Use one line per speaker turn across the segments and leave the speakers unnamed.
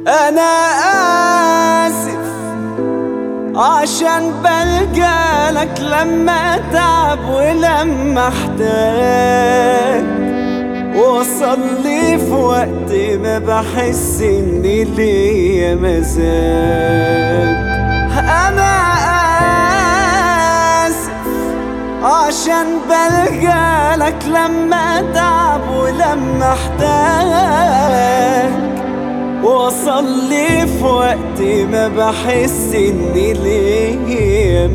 أنا آسف عشان بلجألك لما أتعب ولما أحتاج، وصل لي في وقت ما بحس إني ليا مزاج. أنا آسف عشان بلجألك لما أتعب ولما أحتاج، وصل لي في وقت ما بحس إني ليا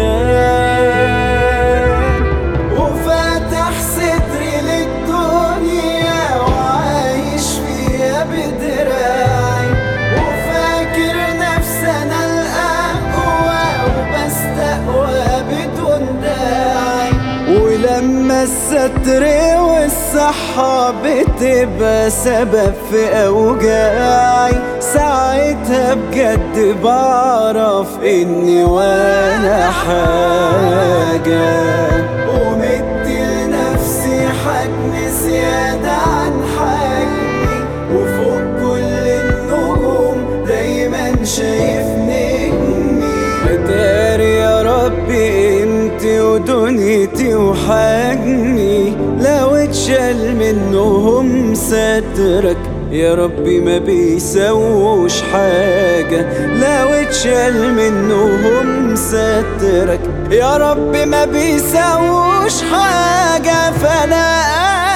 مزاج. وفاتح صدري للدنيا وعايش فيها بدراعي، وفاكر نفسي أنا الأقوى وبستقوى بدون داعي. ولما الستر والصحة بتبقى سبب في أوجاعي، ساعتها بجد بعرف إني ولا حاجة، ومدي لنفسي حجم زيادة عن حجمي، وفوق كل النجوم دايما شايف نجمي. أداري يا ربي قيمتي ودنيتي وحجمي، لو اتشال منهم سترك يا ربي ما بيسووش حاجة، لو اتشال منهم سترك يا ربي ما بيسووش حاجة. فأنا